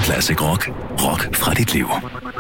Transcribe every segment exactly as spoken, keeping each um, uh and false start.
Classic Rock. Rock fra dit liv.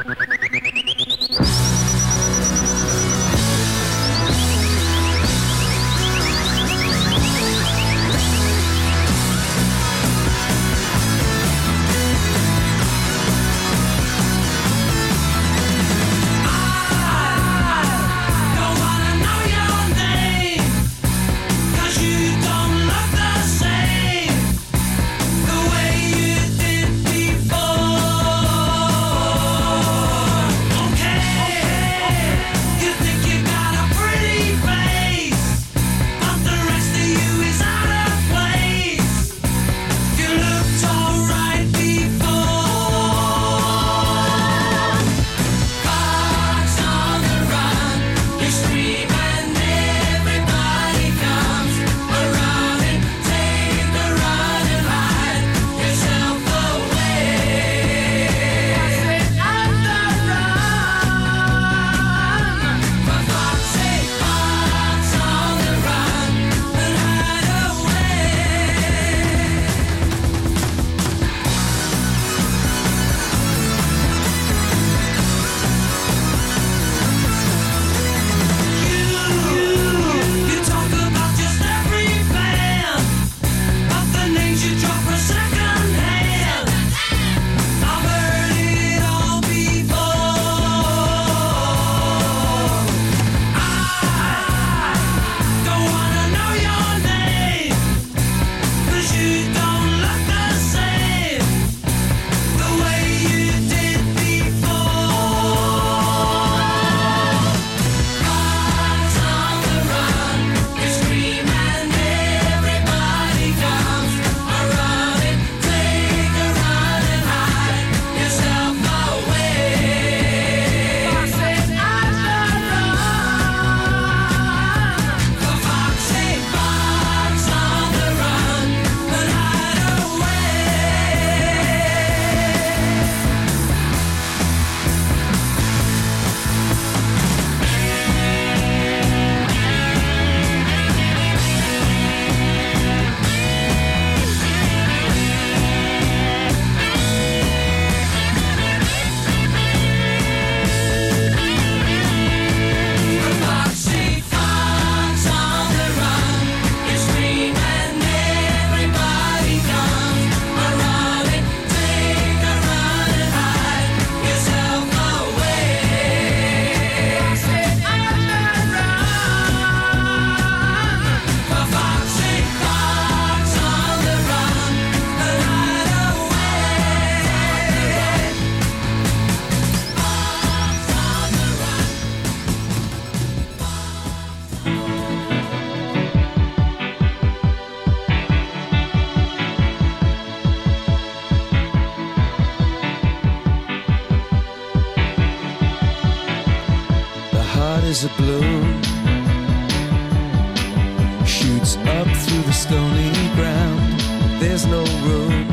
Is a bloom shoots up through the stony ground. There's no room,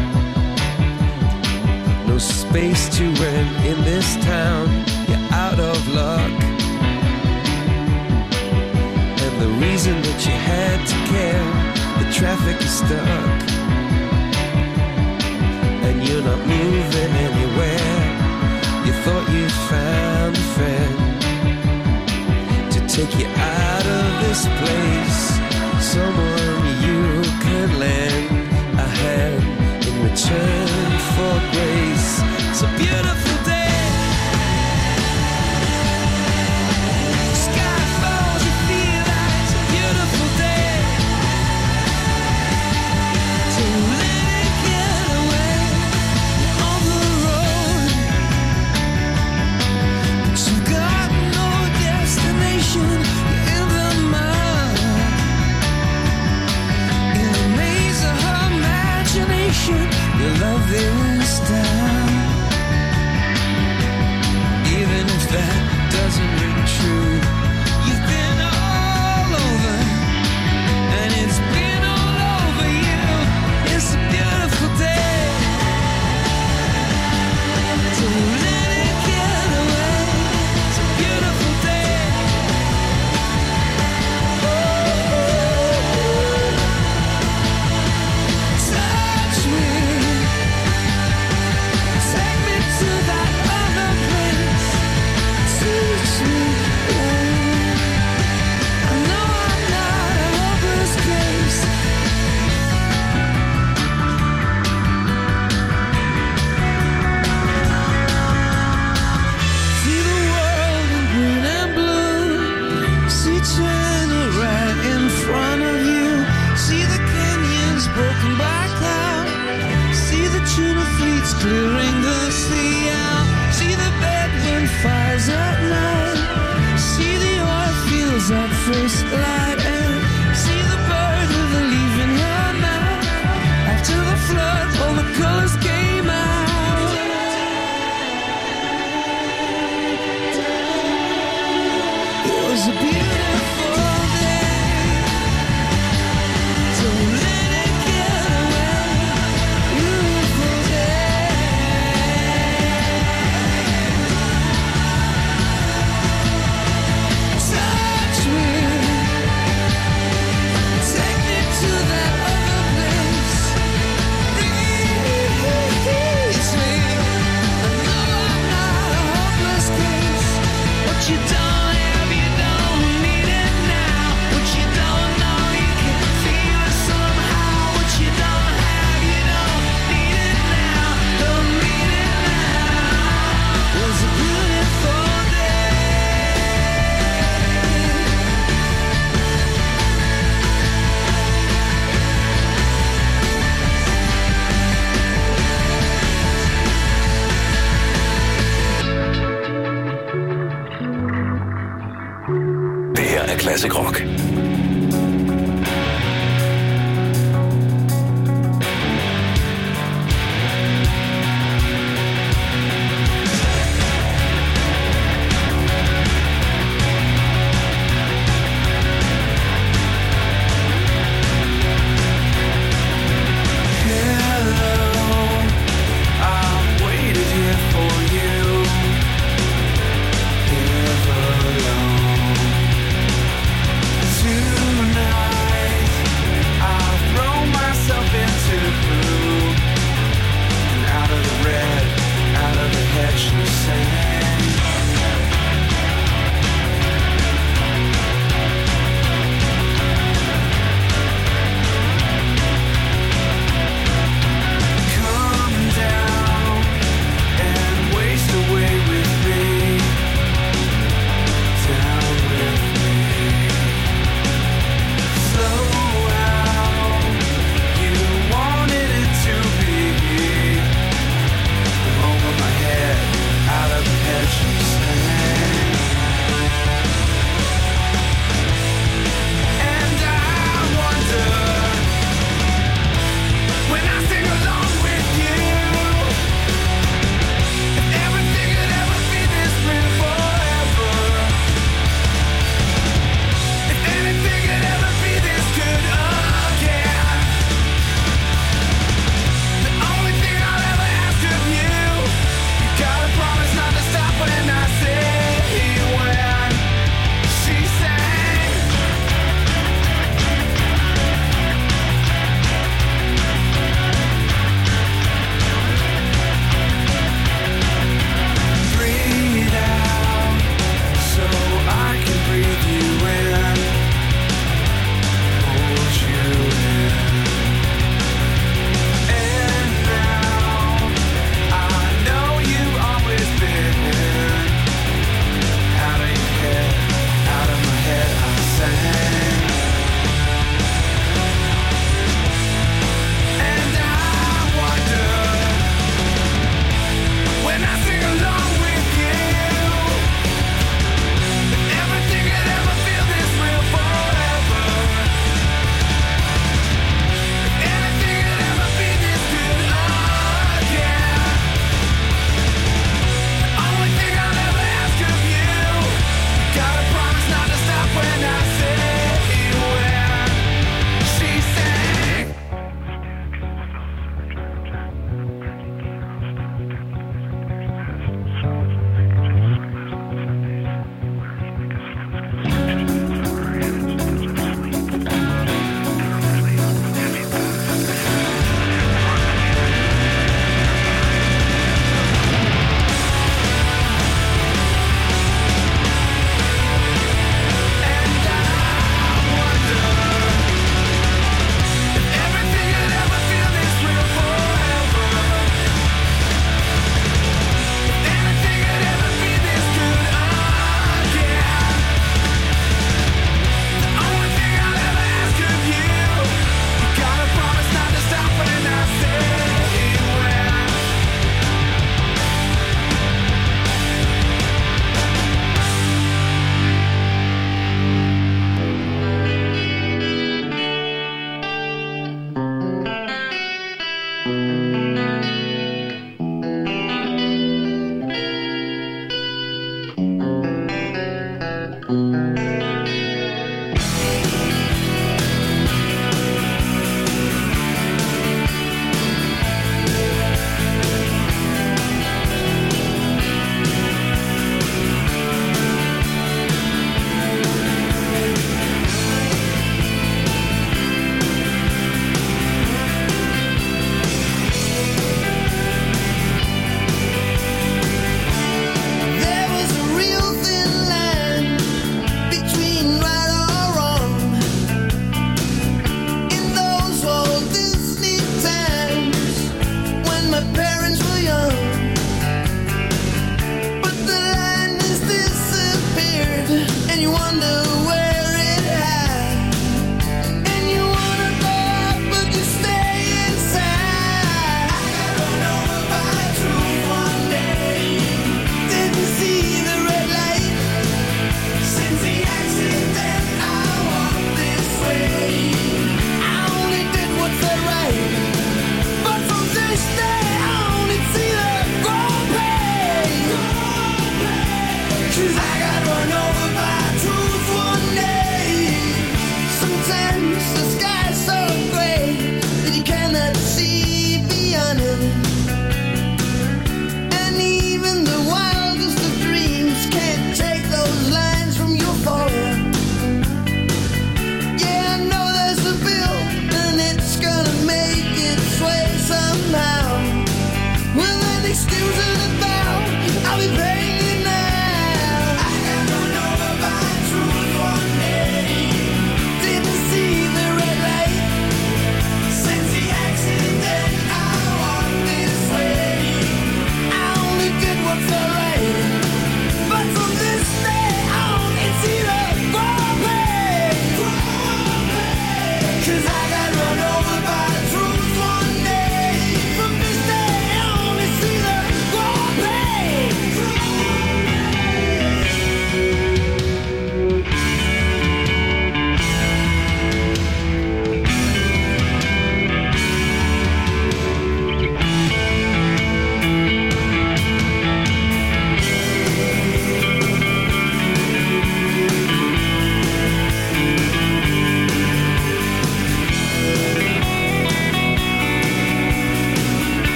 no space to rent in this town. You're out of luck, and the reason that you had to care, the traffic is stuck, and you're not moving anywhere. You thought you'd found a friend take you out of this place, someone you can lend a hand in return for grace. It's a beautiful day. Sky falls, you feel like it's a beautiful day. So let it get away on the road, but you've got no destination. You're in the mud, in the maze of her imagination. You love this town, even if that doesn't ring true. You've been all over, and it's been all over you. It's a beautiful day, so let it get away. It's a beautiful day. Touch me, broken by cloud. See the tuna fleets clearing the sea out. See the bedroom fires at night. See the oil fields at first light. And see the bird with a leaf in her mouth. After the flood, all the colors came out. It was a beautiful day. Don't let it get away. Beautiful day. Touch me. Take me to that other place. Release me. I know I'm not a hopeless case. What you don't have, you don't need it now. What you don't know, you can feel it somehow. What you don't have, you don't need it now. Don't need it now. It was a beautiful day. Det her er Classic Rock. To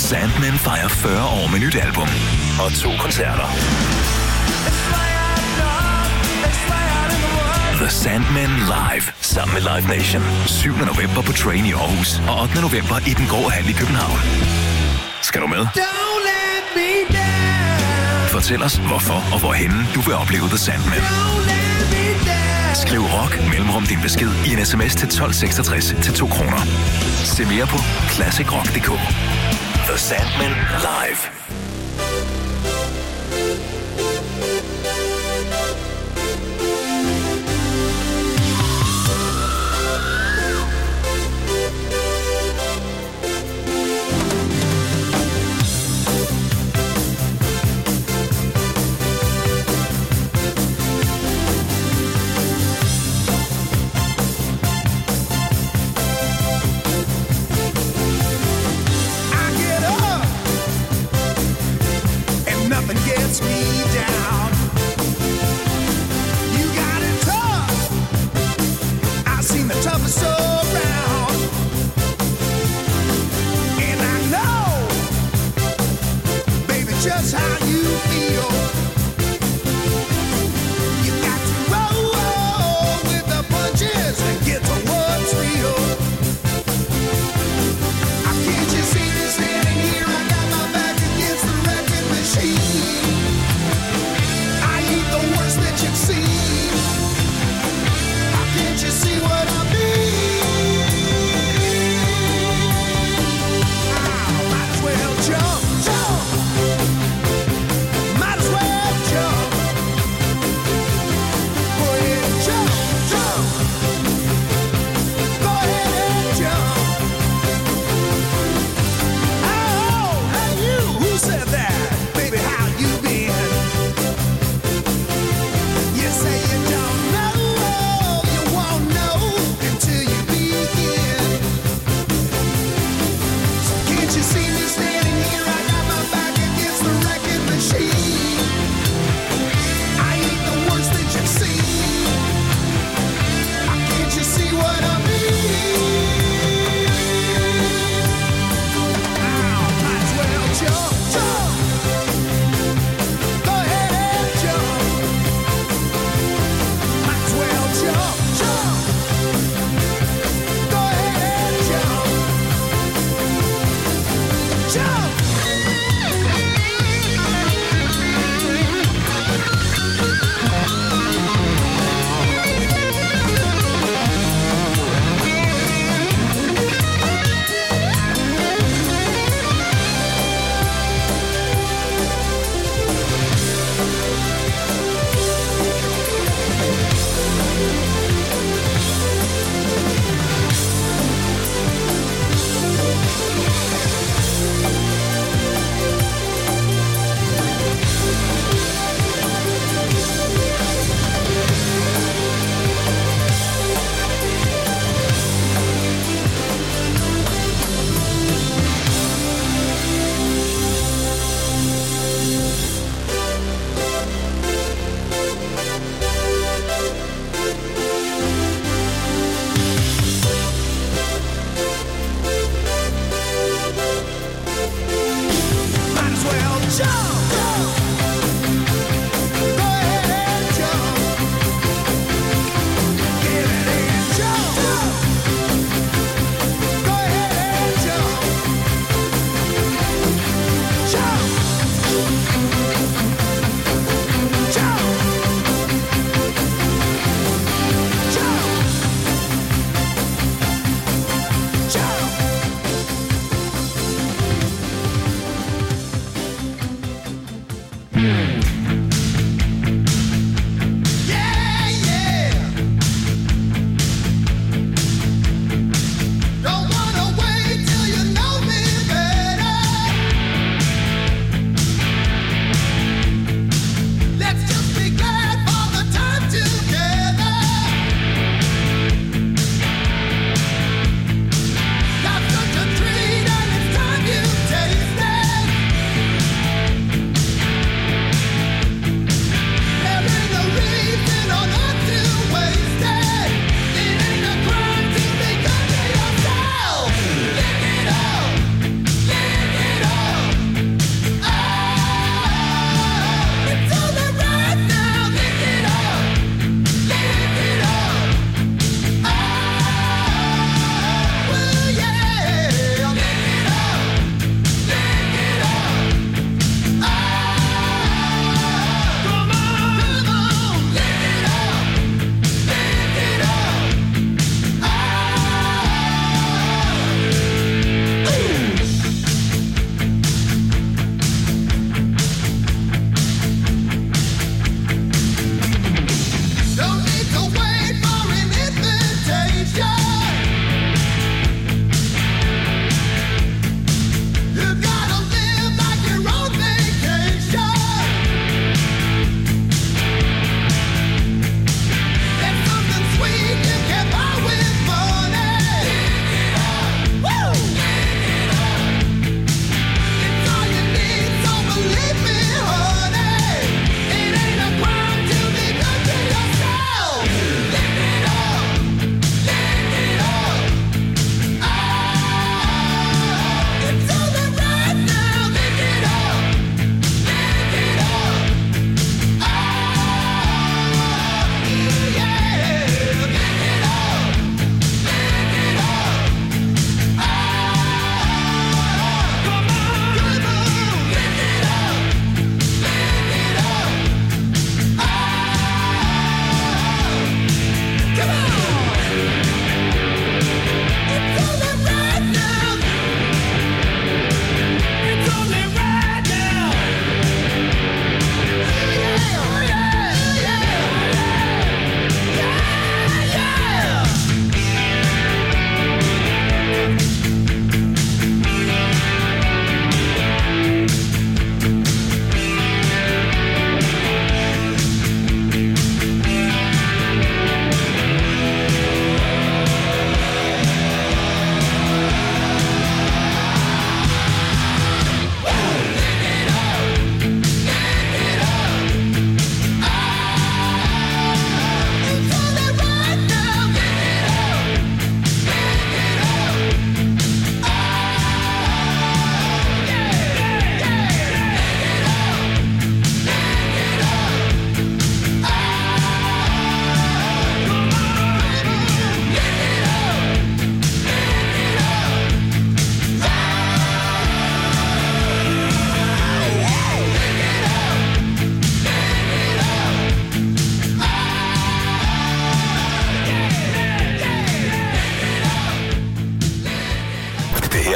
Sandman fejrer fyrre år med nyt album og to koncerter. The Sandman Live sammen med Live Nation. syvende november på Train i Aarhus og ottende november i Den Grå Hal i København. Skal du med? Fortæl os, hvorfor og hvorhenne du vil opleve The Sandman. Skriv rock mellemrum din besked i en sms til tolv seksogtres til to kroner. Se mere på classic rock punktum d k. The Sandman Live.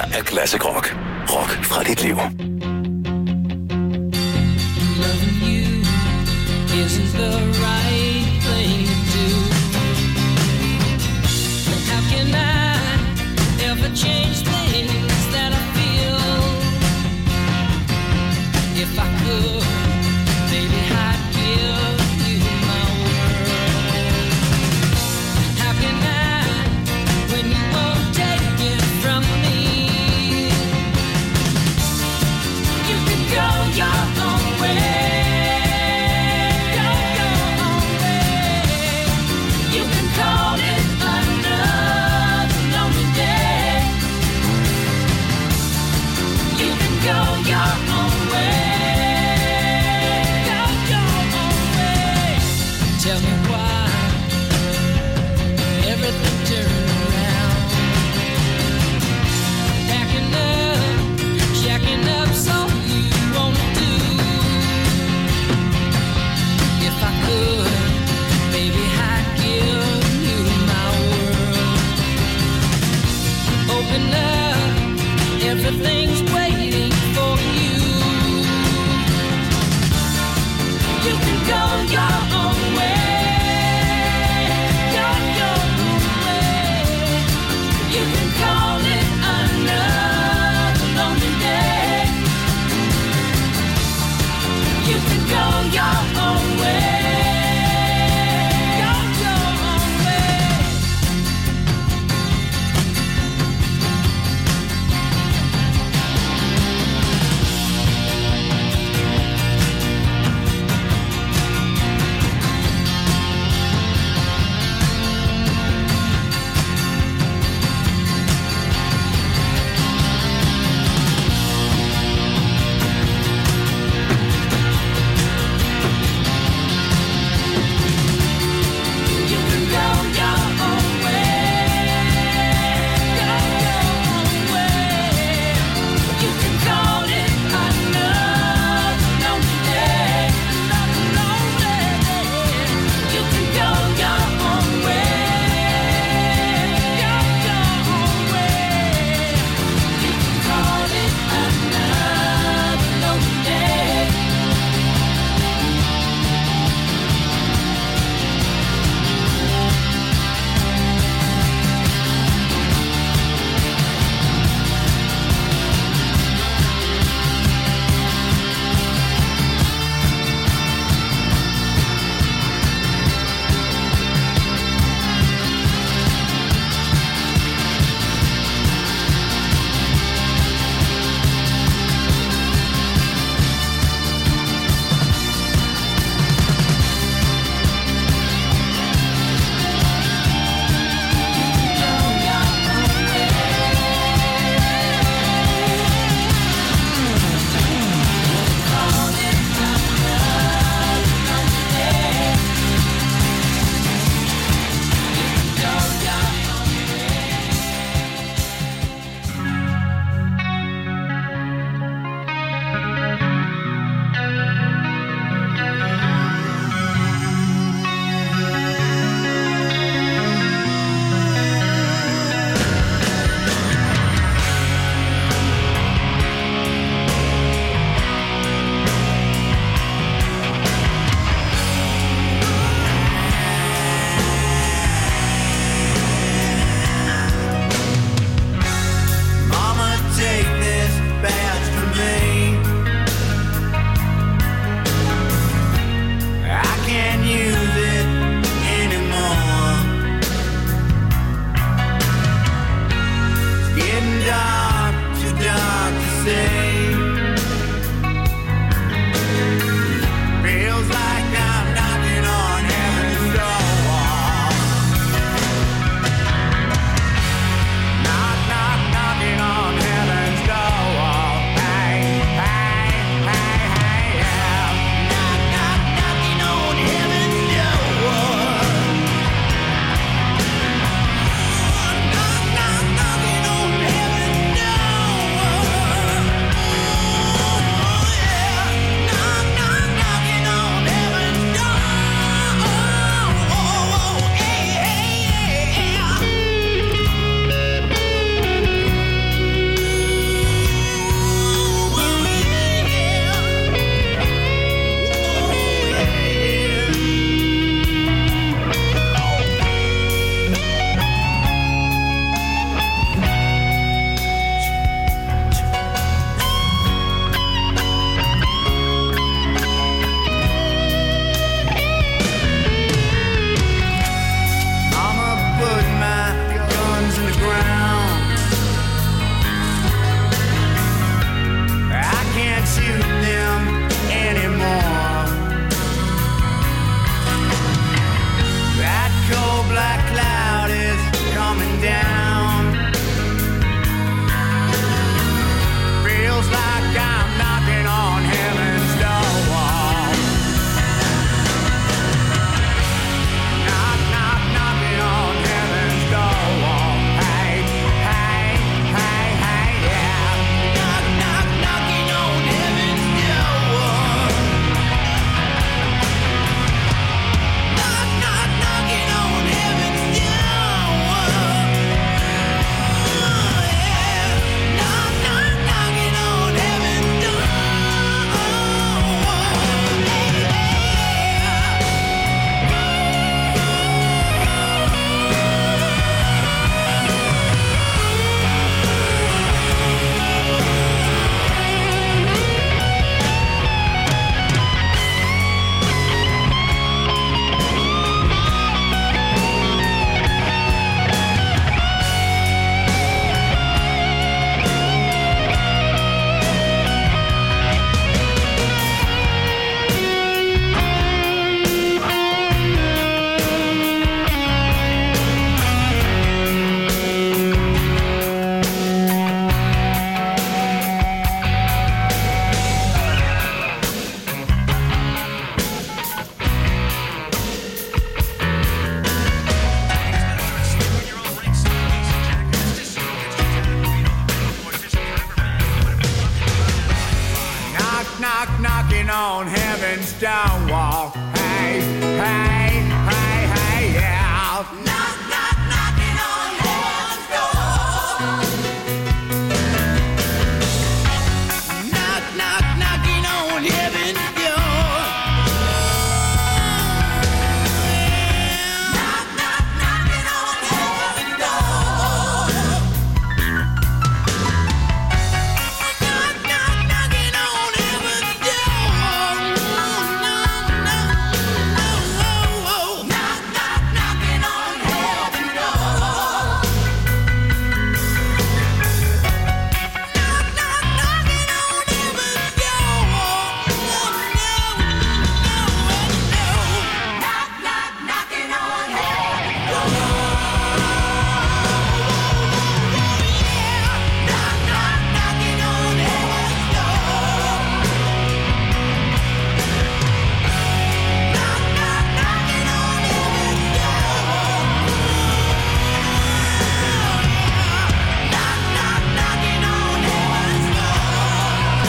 her er Classic Rock. Rock fra dit liv. Loving you isn't the right thing to do. How can I ever change things that I feel? If I could, baby, I'd give you my world. How can I, when you won't take it from me? You can go your own way. Go your own way. You can call it another lonely day. You can go your own way. Go your own way. Tell me why everything turned around. Packing up, jacking up, so you won't do. If I could, baby, I'd give you my world. Open up, everything's waiting for you. You can go your own way. Go your own way. You can call it another lonely day. You can go your own way. Go your own way. You can go your own way. Go your own way. You can call it another lonely day. Another lonely day. You can go your own way. Go your own way. You can call it another lonely day. Mama, take this badge from me. I can't use it anymore. It's getting dark, too dark to see. Feels like I'm knocking on heaven's door. Knock, knock, knocking on heaven's door. Hey, hey, hey, hey, yeah. Knock, knock, knocking on heaven's door. Knock, knock, knocking on heaven's door. on heaven's stone wall. Hey, hey, hey, hey, yeah. Knock, knock, knocking on heaven's door. Knock, knock, knocking on heaven's door. Knock, knock, knocking on heaven's door. Knock, knock, knocking on heaven's door. No, no, no, oh, oh, oh. Knock, knock, knocking on heaven's door. Knock, knock, knocking on heaven's door. No, no, no, no. Knock, knock, knocking on heaven's door. Yeah. Knock, knock, knocking on heaven's door. Knock, knock, knocking on heaven's door. Knock, knock, knocking on heaven's door.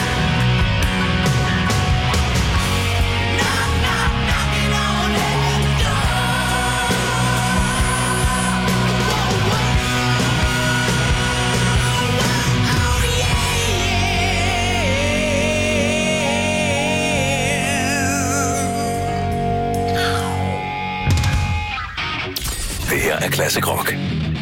Knock, knock, knocking on heaven's Det her er Classic Rock.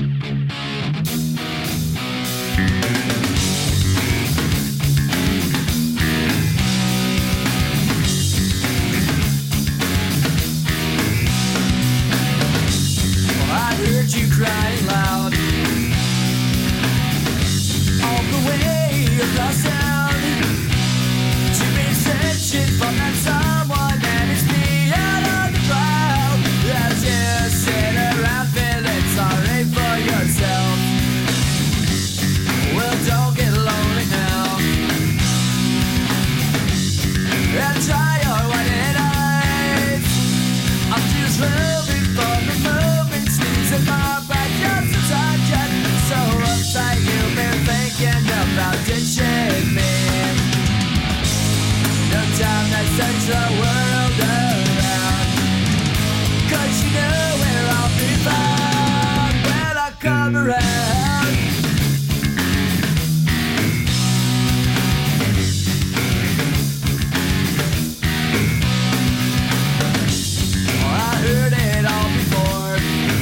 I heard you crying loud all the way across town. You've been searching for that someone, and it's me out on the crowd. As you sit around feeling sorry for yourself. Well, don't get lonely now, and try your white eyes. I'm just moving for the moving sneezing my back just a touch. So uptight you've been thinking about ditching me. No time to search the world around, 'cause you know where I'll be found when I come around. I heard it all before,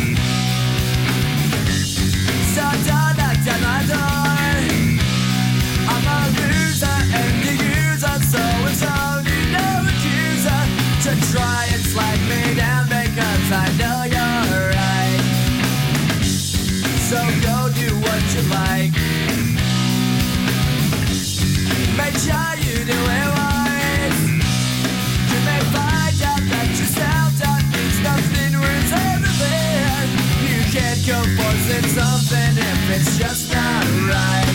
so don't knock down my door. I'm a loser and the user, so it's only no accuser to try and slide me down because I know you're right. So go do what you like. Make sure you do it wise. You may find out that yourself that means nothing worth everything. You can't go forcing something if it's just not right.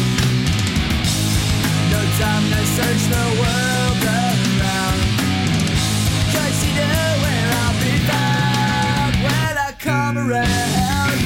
No time to search the world around, 'cause you know where I'll be found when I come around.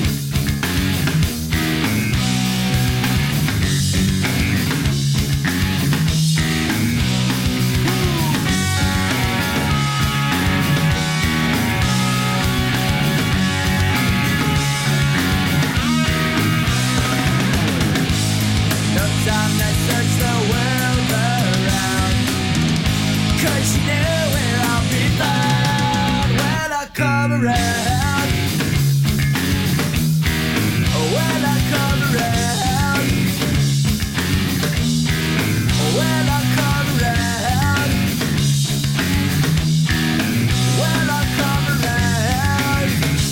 No time to search the world around, 'cause you know where I'll be found when I come around. When I come around. When I come around. When I come around.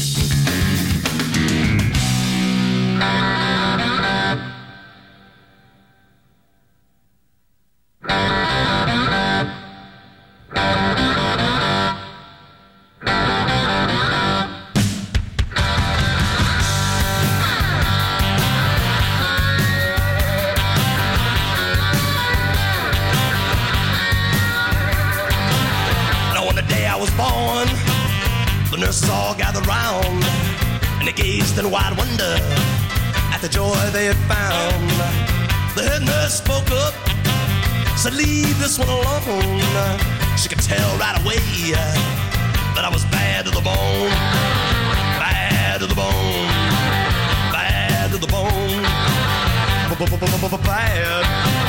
Now on the day I was born, the nurses all gathered round, and they gazed in wide wonder at the joy they had found. The head nurse spoke up, said leave this one alone. She could tell right away that I was bad to the bone, bad to the bone, bad to the bone, bad, bad,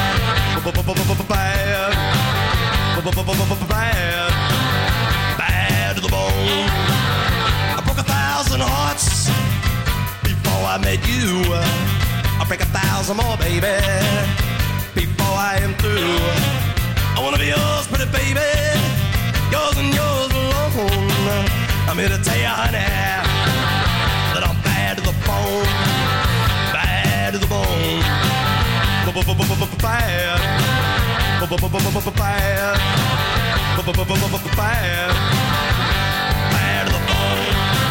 bad, bad to the bone. I broke a thousand hearts before I met you. I'll break a thousand more, baby, before I am through. I wanna be yours, pretty baby, yours and yours alone. I'm here to tell you, honey, that I'm bad to the bone, bad to the bone, bad, bad, bad, bad to the bone.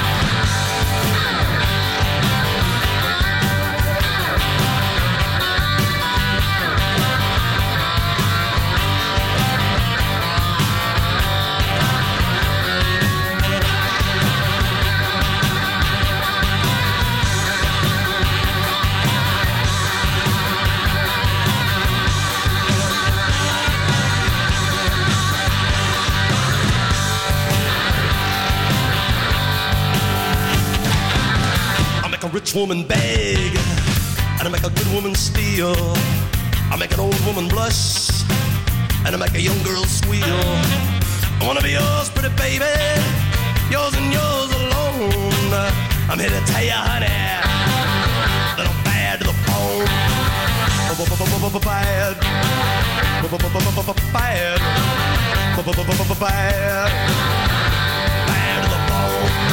A rich woman beg, and I make a good woman steal. I make an old woman blush, and I make a young girl squeal. I wanna be yours, pretty baby, yours and yours alone. I'm here to tell you, honey, that I'm bad to the bone, bad, bad, bad, bad to the bone.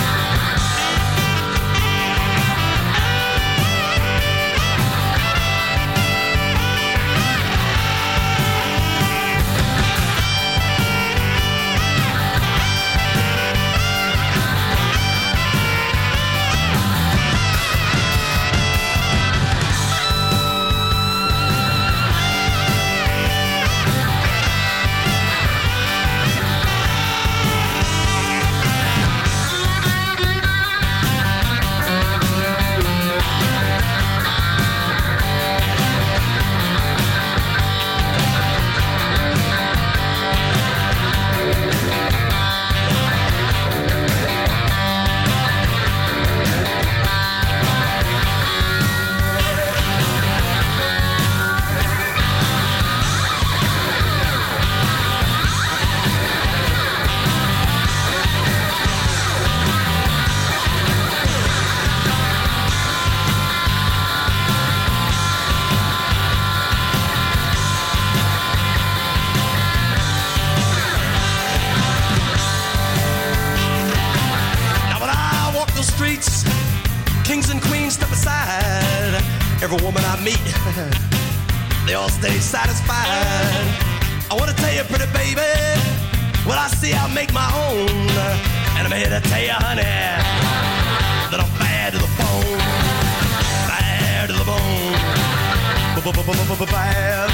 Every woman I meet, they all stay satisfied. I wanna tell you, pretty baby, what I see I'll make my own. And I'm here to tell you, honey, that I'm bad to the bone, bad to the bone, bad, bad,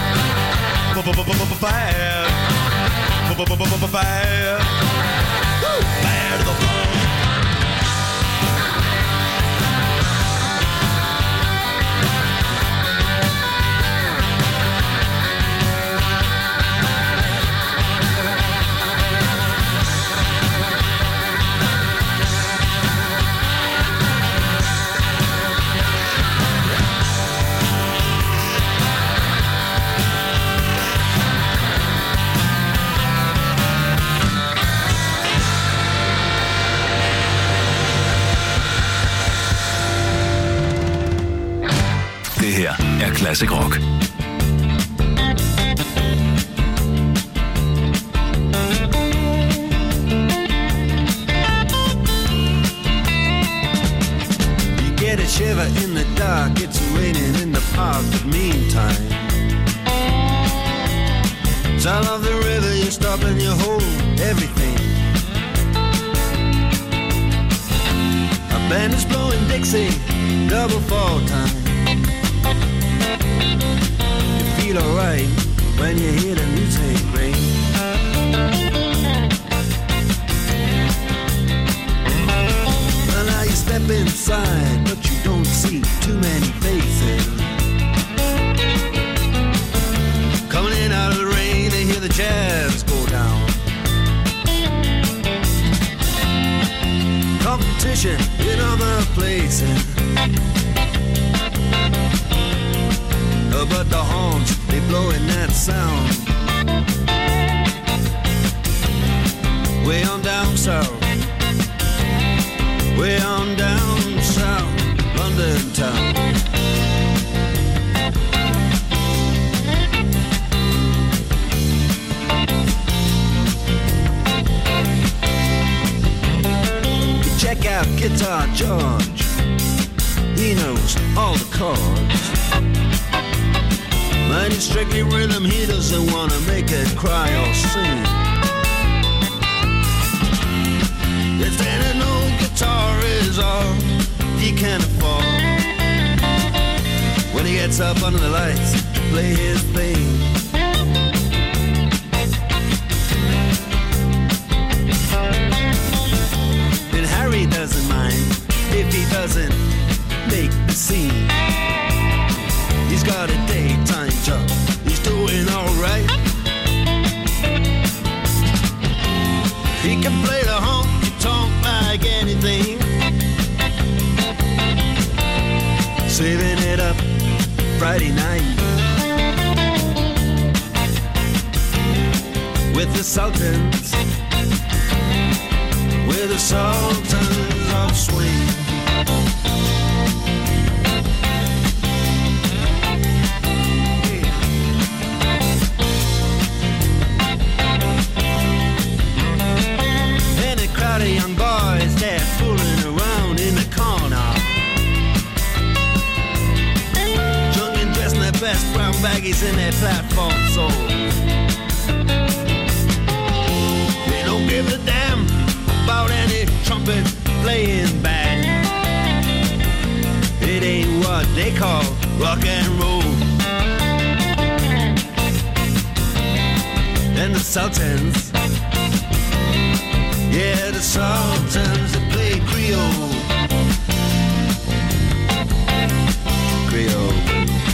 bad, bad to the bone. Det her er Classic Rock. You get a shiver in the dark, it's raining in the park, but meantime, sound of the river, you stop and you hold everything. A band is blowing Dixie, double fall time. Feel alright when you hear the music ring. Well, now you step inside, but you don't see too many faces coming in out of the rain. dancing. Oh, but the horns, they blowing that sound. Way on down south, way on down south, London town. Check out Guitar George, he knows all the chords. Mine is strictly rhythm, he doesn't wanna make it cry or sing. If any old guitar is all he can afford, when he gets up under the lights to play his thing. Then Harry doesn't mind if he doesn't make the scene. He's got a daytime job, he's doing alright. He can play the honky-tonk like anything, saving it up Friday night with the Sultans, with the Sultans of Swing. And a crowd of young boys, they're fooling around in the corner, drunk and dressed in their best brown baggies in their platform soles. They don't give a damn about any trumpet playing band. It ain't what they call rock and roll. And the Sultans, yeah, the Sultans, they play Creole. Creole.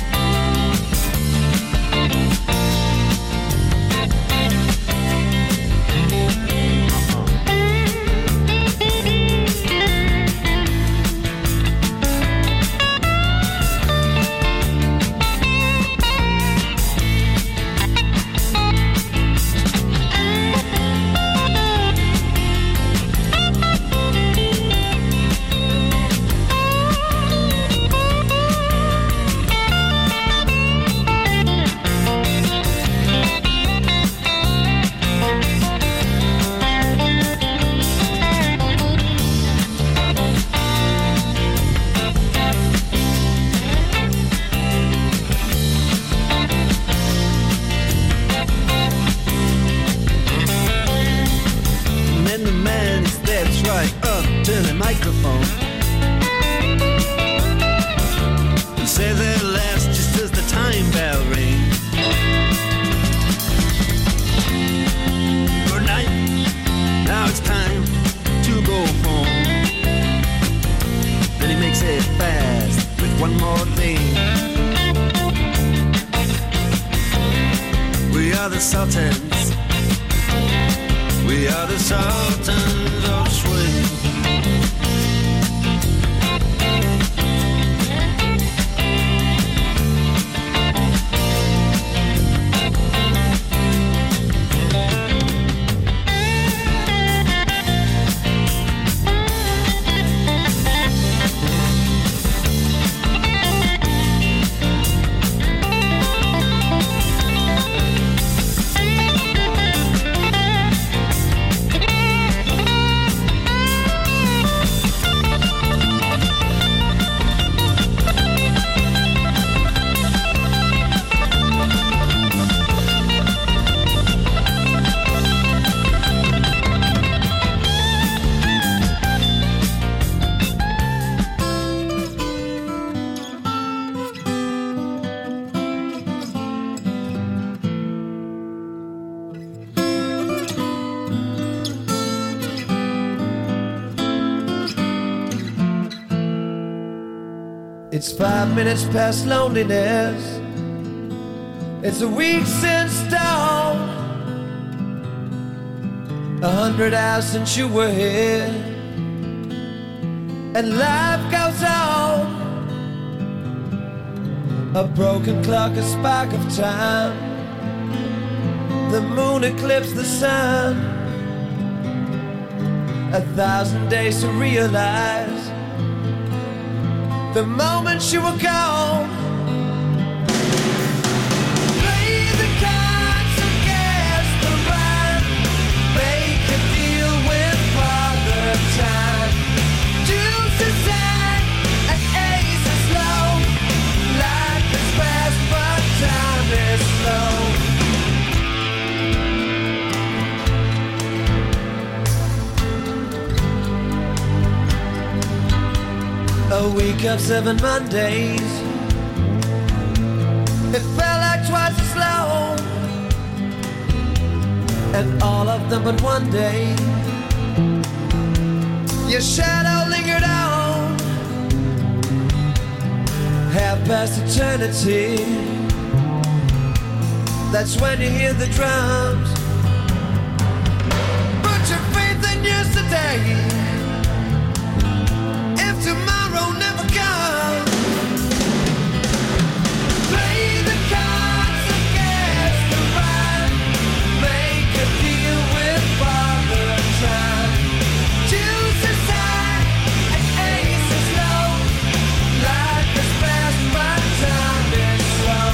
It's five minutes past loneliness. It's a week since dawn. A hundred hours since you were here. and life goes on. A broken clock, a spark of time. The moon eclipsed the sun. A thousand days to realize the moment you were gone. Play the cards against the rhyme. Make a deal with Father Time. Choose a side, an ace is low. Life is fast, but time is slow. A week of seven Mondays. It felt like twice as long, and all of them but one day. Your shadow lingered on, half past eternity. That's when you hear the drums. Put your faith in yesterday. If tomorrow never comes, play the cards against the rhyme. Make a deal with Father Time. Choose a side, an ace is low. Life is fast, but time is slow.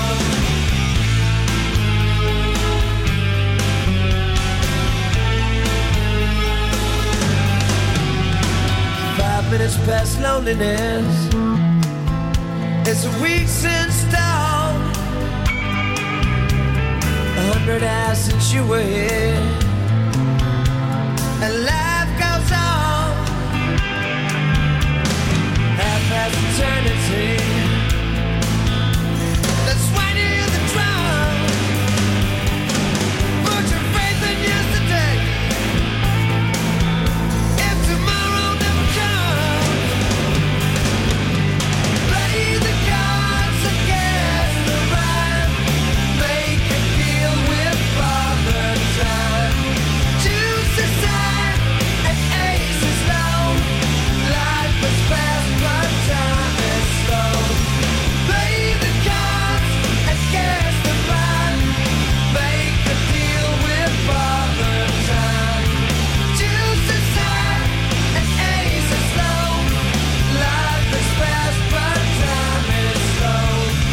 Five minutes past loneliness. It's a week since dawn. A hundred hours since you were here, and life goes on. Half past eternity. That's when you hear the drum. Put your faith in yesterday. If tomorrow never comes, play the cards against the rhyme. Make a deal with Father Time. Choose a side, an ace is low. Life is fast, but time is slow. Play the cards against the rhyme. Make a deal with Father Time. Choose a side, an ace is low. Life is fast, but time is slow.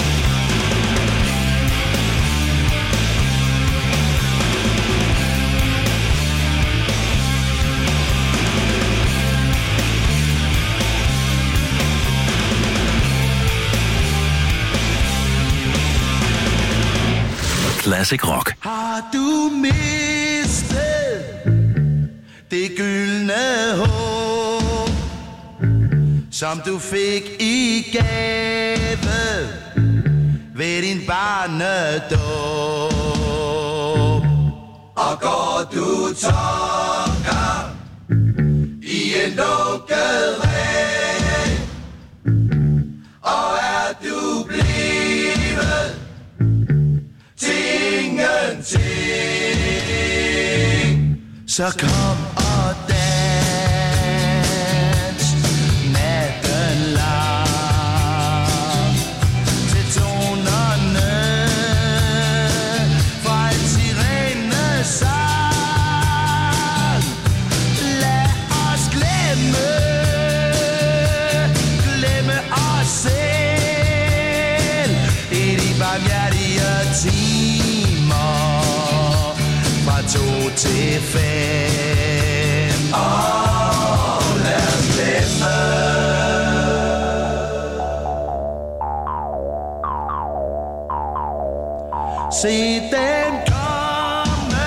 Classic Rock. Har du mistet det gyldne håb, som du fik i gave ved din barnedåb? Og går du tonker i en lukket ræb, og er du blevet til ingenting, så kom og dans natten lang til tonerne fra en sirenesang. Lad os glemme, glemme os selv i de barmhjertige timer fra to til fem. Åh, lad os glemme. Se dem komme,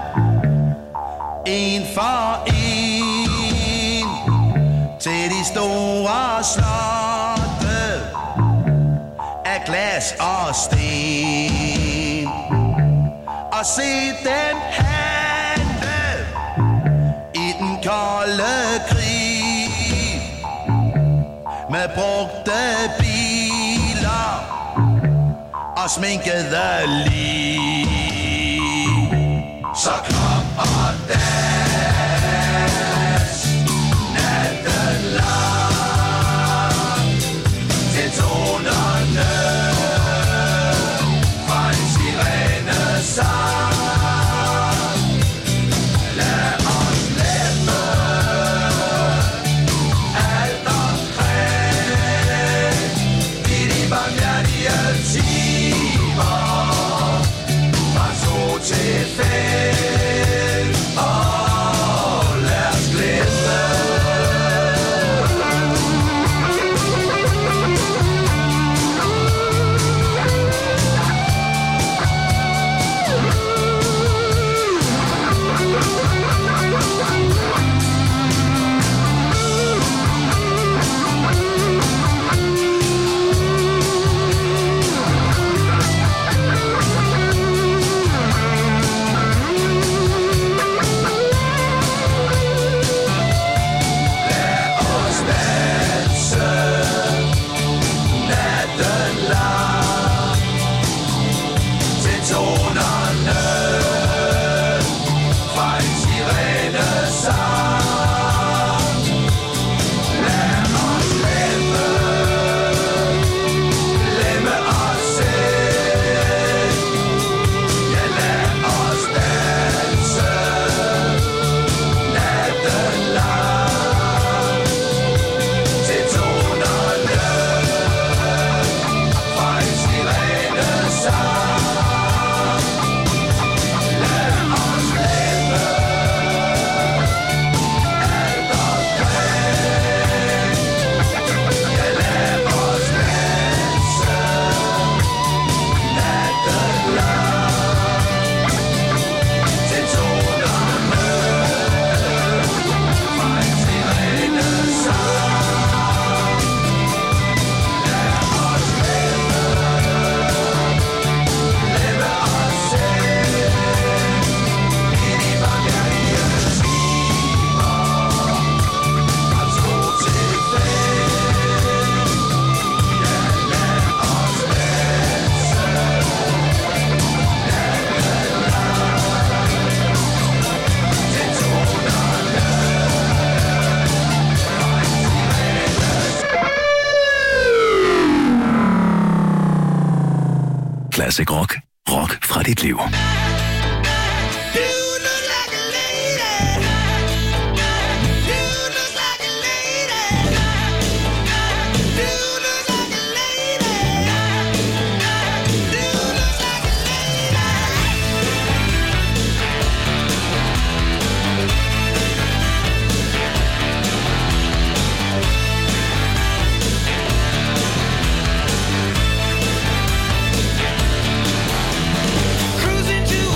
en for en, til de store slotte af glas og sten. Og se dem handle i den kolde krig med brugte biler og sminkede lig. Så kom og dans natten lang Classic Rock. Rock fra dit liv. Cruising to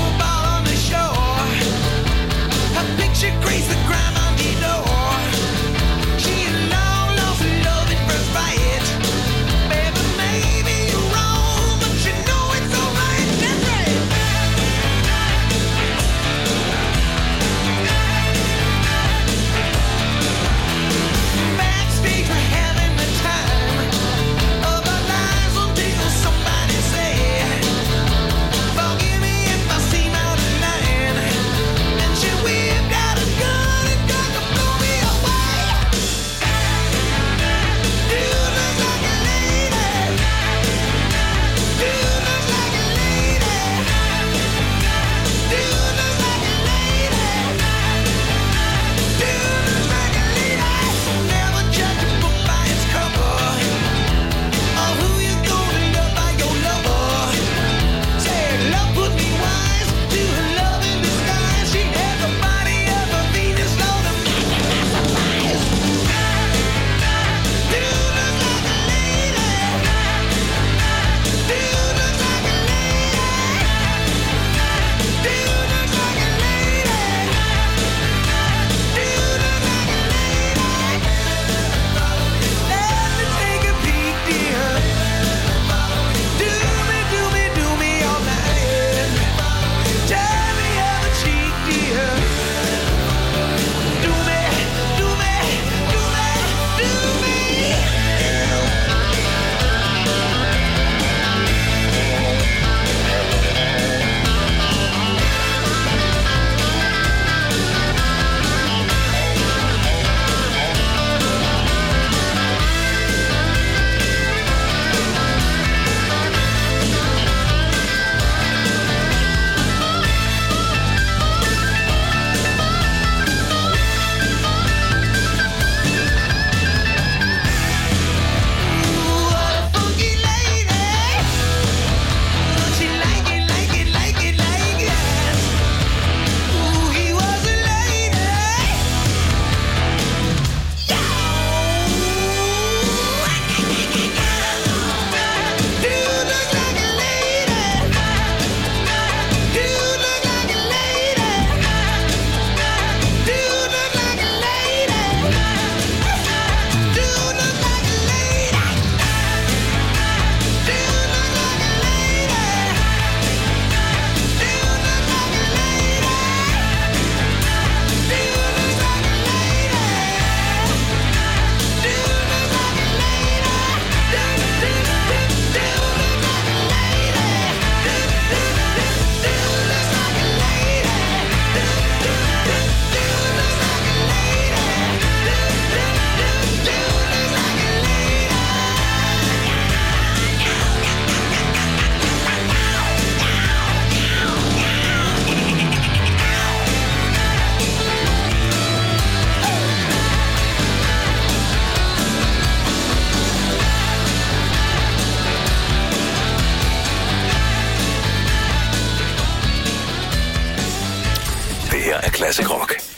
Classic Rock.